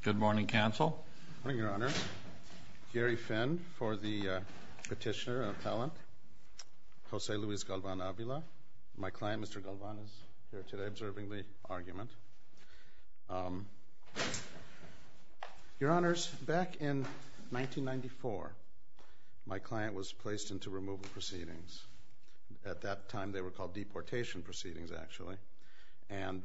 Good morning, counsel. Good morning, Your Honor. Gary Finn for the petitioner and appellant, Jose Luis Galvan Avila. My client, Mr. Galvan, is here today observing the argument. Your Honors, back in 1994, my client was placed into removal proceedings. At that time, they were called deportation proceedings, actually. And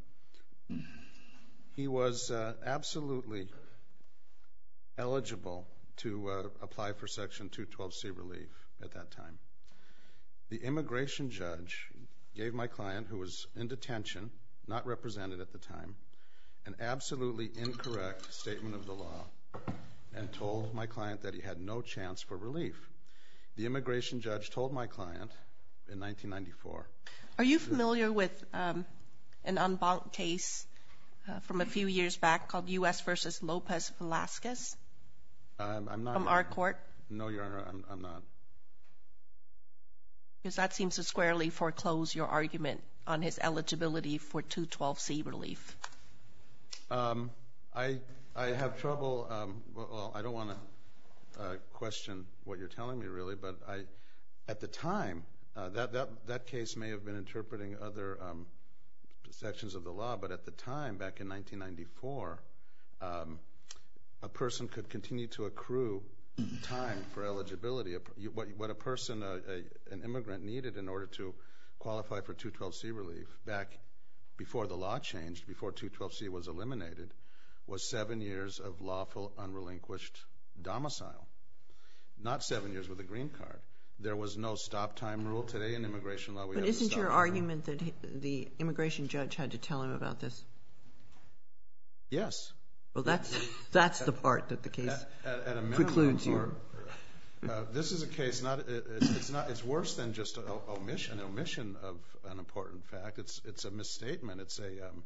he was absolutely eligible to apply for Section 212C relief at that time. The immigration judge gave my client, who was in detention, not represented at the time, an absolutely incorrect statement of the law and told my client that he had no chance for relief. The immigration judge told my client in 1994. Are you familiar with an en banc case from a few years back called U.S. v. Lopez Velasquez? I'm not. From our court? No, Your Honor, I'm not. Because that seems to squarely foreclose your argument on his eligibility for 212C relief. I have trouble, well, I don't want to question what you're telling me, really, but at the time, that case may have been interpreting other sections of the law, but at the time, back in 1994, a person could continue to accrue time for eligibility. What a person, an immigrant, needed in order to qualify for 212C relief back before the law changed, before 212C was eliminated, was 7 years of lawful unrelinquished domicile, not 7 years with a green card. There was no stop time rule. Today in immigration law, we have a stop time. But isn't your argument that the immigration judge had to tell him about this? Yes. Well, that's the part that the case at a minimum, precludes you. This is a case. It's worse than just an omission of an important fact. It's a misstatement. It's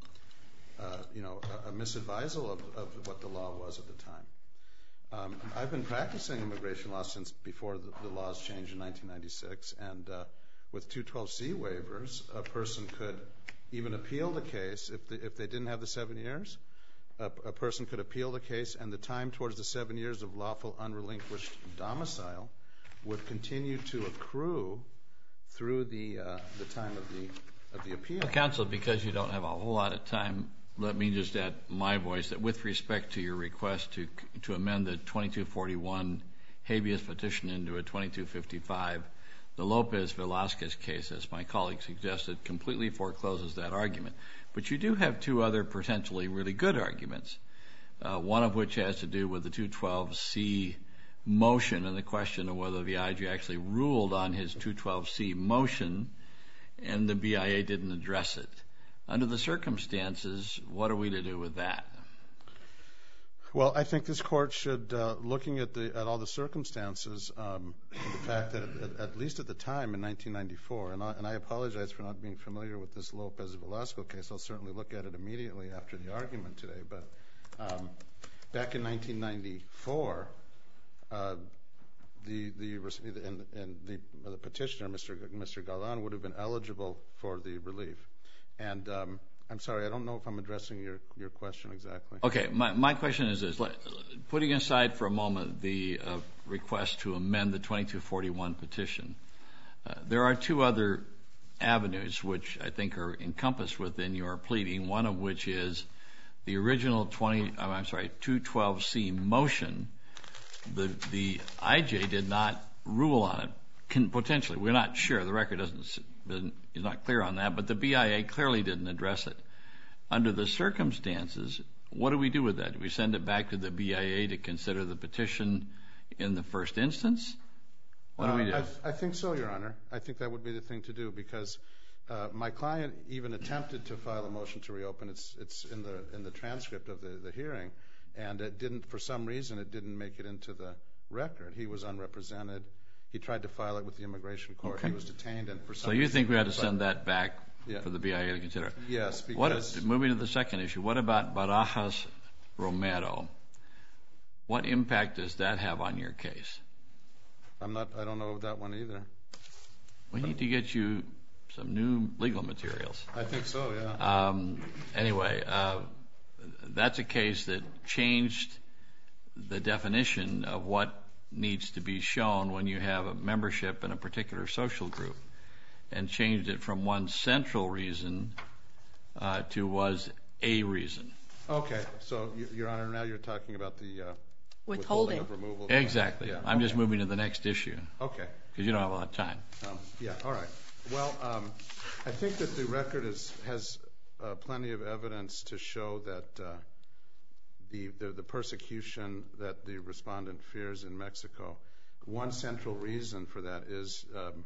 a misadvisal of what the law was at the time. I've been practicing immigration law since before the laws changed in 1996, and with 212C waivers, a person could even appeal the case if they didn't have the 7 years. A person could appeal the case, and the time towards the 7 years of lawful unrelinquished domicile would continue to accrue through the time of the appeal. Counsel, because you don't have a whole lot of time, let me just add my voice that with respect to your request to amend the 2241 habeas petition into a 2255, the Lopez Velasquez case, as my colleague suggested, completely forecloses that argument. But you do have two other potentially really good arguments, one of which has to do with the 212C motion and the question of whether the IJ actually ruled on his 212C motion and the BIA didn't address it. Under the circumstances, what are we to do with that? Well, I think this court should, looking at all the circumstances, the fact that at least at the time in 1994, and I apologize for not being familiar with this Lopez Velasquez case. I'll certainly look at it immediately after the argument today. But back in 1994, the petitioner, Mr. Galvan, would have been eligible for the relief. And I'm sorry, I don't know if I'm addressing your question exactly. Okay, my question is this. Putting aside for a moment the request to amend the 2241 petition, there are two other avenues which I think are encompassed within your pleading, one of which is the original 212C motion. The IJ did not rule on it, potentially. We're not sure. The record is not clear on that, but the BIA clearly didn't address it. Under the circumstances, what do we do with that? Do we send it back to the BIA to consider the petition in the first instance? What do we do? I think so, Your Honor. I think that would be the thing to do because my client even attempted to file a motion to reopen. It's in the transcript of the hearing, and it didn't, for some reason, it didn't make it into the record. He was unrepresented. He tried to file it with the immigration court. Okay. He was detained, and for some reason. So you think we ought to send that back for the BIA to consider? Yes, because... Moving to the second issue, what about Barajas Romero? What impact does that have on your case? I don't know of that one either. We need to get you some new legal materials. I think so, yeah. Anyway, that's a case that changed the definition of what needs to be shown when you have a membership in a particular social group, and changed it from one central reason to was a reason. Okay. So, Your Honor, now you're talking about the Withholding of removal. Exactly. Yeah. I'm just moving to the next issue. Okay. Because you don't have a lot of time. Yeah, all right. Well, I think that the record has plenty of evidence to show that the persecution that the respondent fears in Mexico, one central reason for that is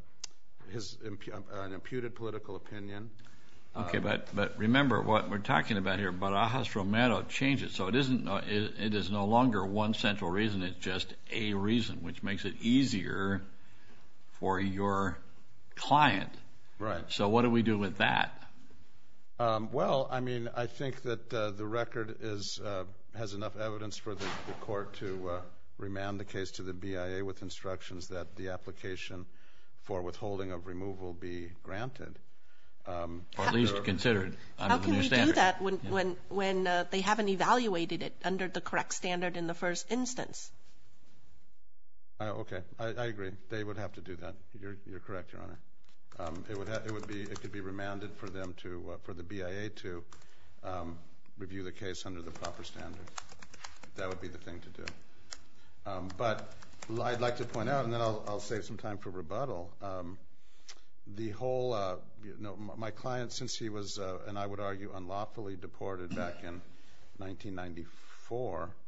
an imputed political opinion. Okay, but remember what we're talking about here. Barajas Romero changed it, so it is no longer one central reason. It's just a reason, which makes it easier for your client. Right. So what do we do with that? Well, I mean, I think that the record has enough evidence for the court to remand the case to the BIA with instructions that the application for withholding of removal be granted. Or at least considered under the new standard. How can we do that when they haven't evaluated it under the correct standard in the first instance? Okay, I agree. They would have to do that. You're correct, Your Honor. It could be remanded for them for the BIA to review the case under the proper standard. That would be the thing to do. But I'd like to point out, and then I'll save some time for rebuttal. The whole, my client, since he was, and I would argue, unlawfully deported back in 1994,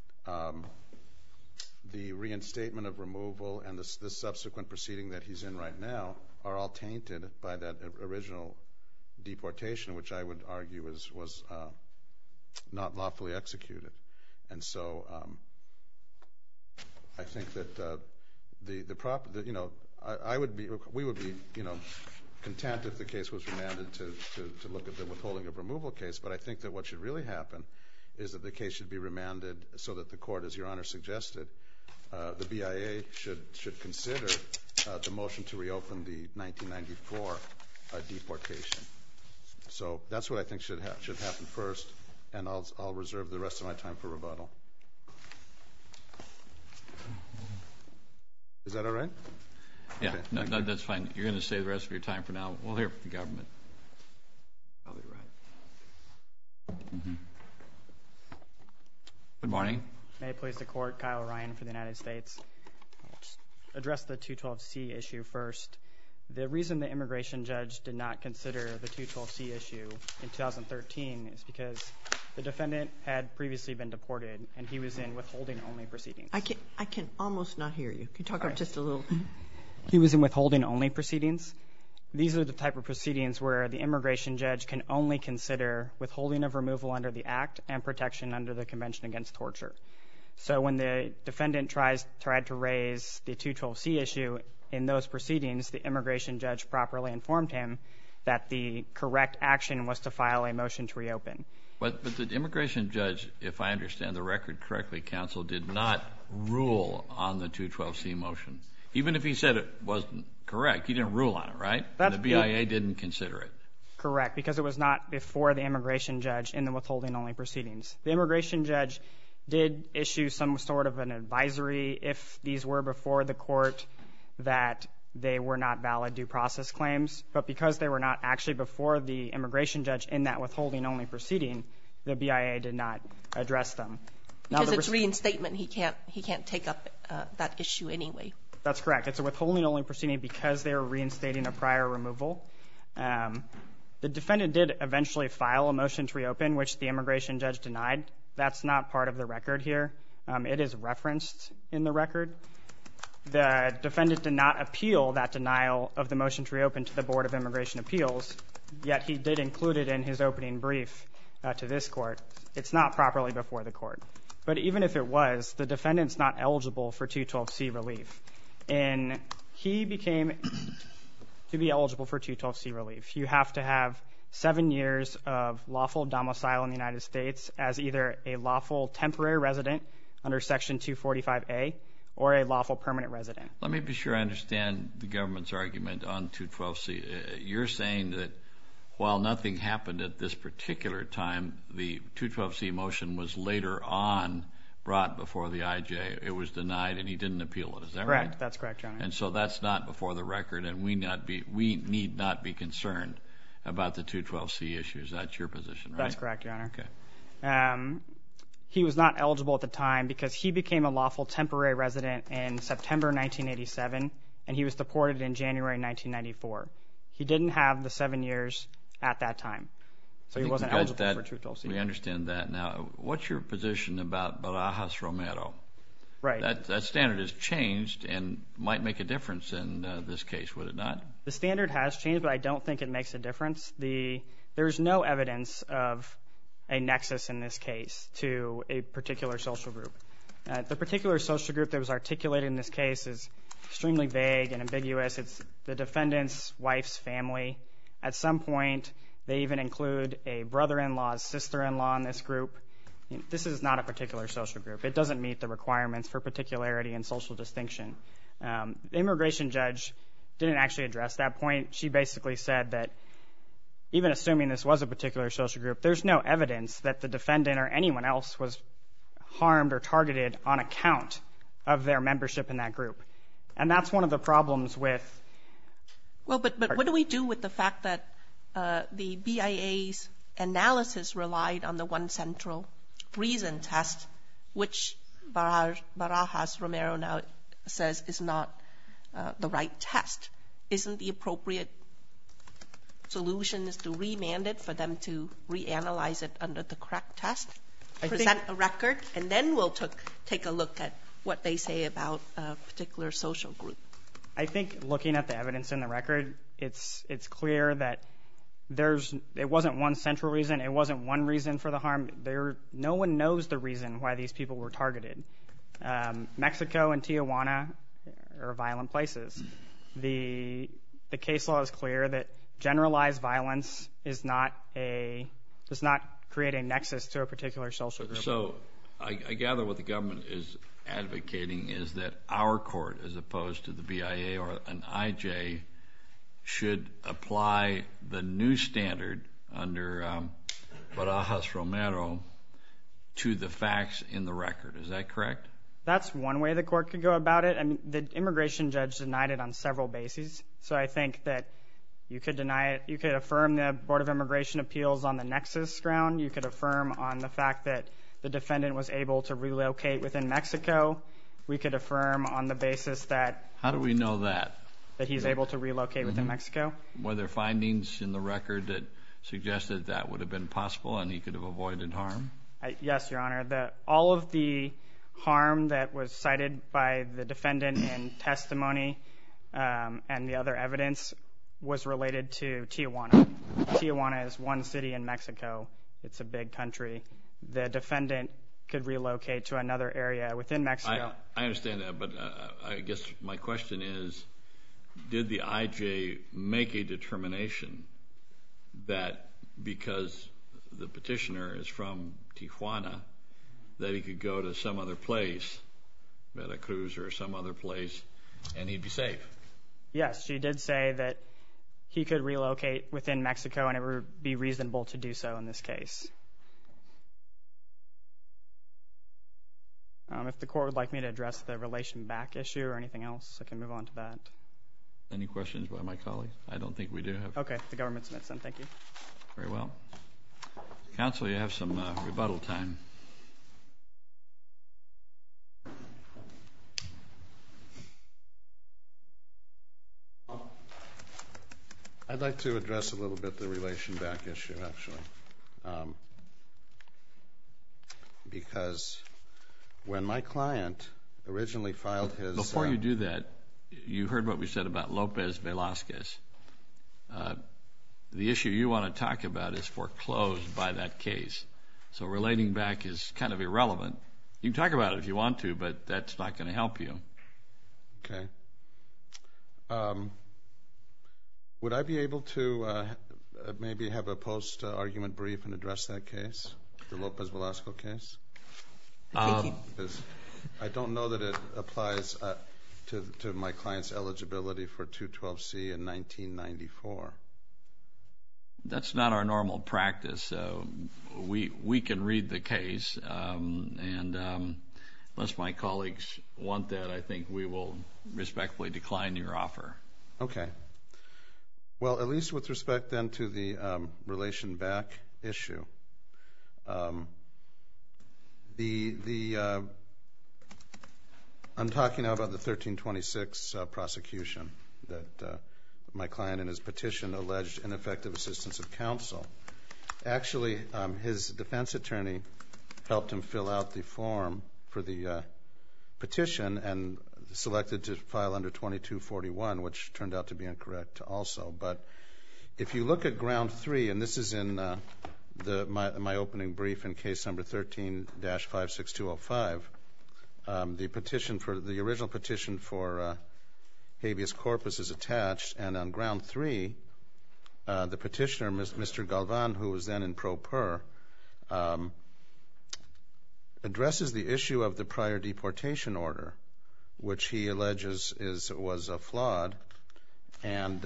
the reinstatement of removal and the subsequent proceeding that he's in right now are all tainted by that original deportation, which I would argue was not lawfully executed. And so I think that we would be, content if the case was remanded to look at the withholding of removal case. But I think that what should really happen is that the case should be remanded so that the court, as Your Honor suggested, the BIA should consider the motion to reopen the 1994 deportation. So that's what I think should happen first, and I'll reserve the rest of my time for rebuttal. Is that all right? Yeah, Okay, no, that's fine. You're going to save the rest of your time for now. We'll hear from the government. Probably right. Mm-hmm. Good morning. May it please the Court, Kyle Ryan for the United States. I'll just address the 212C issue first. The reason the immigration judge did not consider the 212C issue in 2013 is because the defendant had previously been deported, and he was in withholding-only proceedings. I can almost not hear you. Can you talk up just a little? He was in withholding-only proceedings. These are the type of proceedings where the immigration judge can only consider withholding of removal under the Act and protection under the Convention Against Torture. So when the defendant tried to raise the 212C issue in those proceedings, the immigration judge properly informed him that the correct action was to file a motion to reopen. But the immigration judge, if I understand the record correctly, counsel, did not rule on the 212C motion. Even if he said it wasn't correct, he didn't rule on it, right? The BIA didn't consider it. Correct, because it was not before the immigration judge in the withholding-only proceedings. The immigration judge did issue some sort of an advisory, if these were before the court, that they were not valid due process claims. But because they were not actually before the immigration judge in that withholding-only proceeding, the BIA did not address them. Because it's reinstatement, he can't take up that issue anyway. That's correct. It's a withholding-only proceeding because they were reinstating a prior removal. The defendant did eventually file a motion to reopen, which the immigration judge denied. That's not part of the record here. It is referenced in the record. The defendant did not appeal that denial of the motion to reopen to the Board of Immigration Appeals, yet he did include it in his opening brief to this court. It's not properly before the court. But even if it was, the defendant's not eligible for 212C relief. And he became, to be eligible for 212C relief, you have to have 7 years of lawful domicile in the United States as either a lawful temporary resident under Section 245A or a lawful permanent resident. Let me be sure I understand the government's argument on 212C. You're saying that while nothing happened at this particular time, the 212C motion was later on brought before the IJ. It was denied, and he didn't appeal it. Is that right? Correct. That's correct, Your Honor. And so that's not before the record, and we need not be concerned about the 212C issues. That's your position, right? That's correct, Your Honor. Okay. He was not eligible at the time because he became a lawful temporary resident in September 1987, and he was deported in January 1994. He didn't have the 7 years at that time, so he wasn't eligible for 212C. We understand that. Now, what's your position about Barajas Romero? Right. That standard has changed and might make a difference in this case, would it not? The standard has changed, but I don't think it makes a difference. There's no evidence of a nexus in this case to a particular social group. The particular social group that was articulated in this case is extremely vague and ambiguous. It's the defendant's wife's family. At some point, they even include a brother-in-law's sister-in-law in this group. This is not a particular social group. It doesn't meet the requirements for particularity and social distinction. The immigration judge didn't actually address that point. She basically said that even assuming this was a particular social group, there's no evidence that the defendant or anyone else was harmed or targeted on account of their membership in that group. And that's one of the problems with... Well, but what do we do with the fact that the BIA's analysis relied on the one central reason test, which Barajas Romero now says is not the right test? Isn't the appropriate solution is to remand it for them to reanalyze it under the correct test, present a record, and then we'll take a look at what they say about a particular social group? I think looking at the evidence in the record, it's clear that it wasn't one central reason. It wasn't one reason for the harm. No one knows the reason why these people were targeted. Mexico and Tijuana are violent places. The case law is clear that generalized violence does not create a nexus to a particular social group. So I gather what the government is advocating is that our court, as opposed to the BIA or an IJ, should apply the new standard under Barajas Romero to the facts in the record. Is that correct? That's one way the court could go about it. I mean, the immigration judge denied it on several bases. So I think that you could deny it. You could affirm the Board of Immigration Appeals on the nexus ground. You could affirm on the fact that the defendant was able to relocate within Mexico. We could affirm on the basis that... How do we know that? That he's able to relocate within Mexico. Were there findings in the record that suggested that would have been possible and he could have avoided harm? Yes, Your Honor. All of the harm that was cited by the defendant in testimony and the other evidence was related to Tijuana. Tijuana is one city in Mexico. It's a big country. The defendant could relocate to another area within Mexico. I understand that, but I guess my question is, did the IJ make a determination that because the petitioner is from Tijuana, that he could go to some other place, Veracruz or some other place, and he'd be safe? Yes, she did say that he could relocate within Mexico and it would be reasonable to do so in this case. If the court would like me to address the relation back issue or anything else, I can move on to that. Any questions by my colleagues? I don't think we do have. Okay, the government submits them. Thank you. Very well. Counsel, you have some rebuttal time. I'd like to address a little bit the relation back issue, actually. Because when my client originally filed his... Before you do that, you heard what we said about Lopez Velasquez. The issue you want to talk about is foreclosed by that case. So relating back is kind of irrelevant. You can talk about it if you want to, but that's not going to help you. Okay. Would I be able to maybe have a post-argument brief and address that case, the Lopez Velasquez case? Because I don't know that it applies to my client's eligibility for 212C in 1994. That's not our normal practice. We can read the case, and unless my colleagues want that, I think we will respectfully decline your offer. Okay. Well, at least with respect then to the relation back issue, I'm talking now about the 1326 prosecution that my client in his petition alleged ineffective assistance of counsel. Actually, his defense attorney helped him fill out the form for the petition and selected to file under 2241, which turned out to be incorrect also. But if you look at ground 3, and this is in my opening brief in case number 13-56205, the original petition for habeas corpus is attached, and on ground 3, the petitioner, Mr. Galvan, who was then in pro per, addresses the issue of the prior deportation order, which he alleges was flawed, and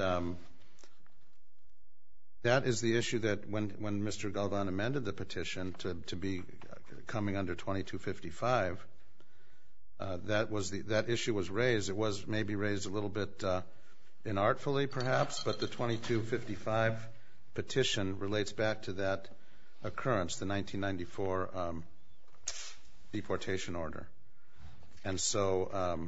that is the issue that when Mr. Galvan amended the petition to be coming under 2255, that issue was raised. It was maybe raised a little bit inartfully, perhaps, but the 2255 petition relates back to that occurrence, the 1994 deportation order. And so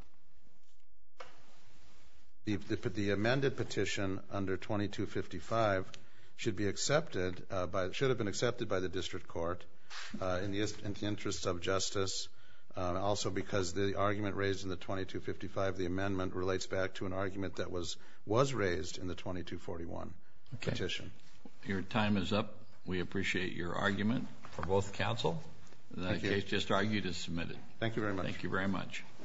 the amended petition under 2255 should have been accepted by the district court in the interest of justice. Also because the argument raised in the 2255, the amendment relates back to an argument that was raised in the 2241 petition. Your time is up. We appreciate your argument for both counsel. The case just argued is submitted. Thank you very much. Thank you very much.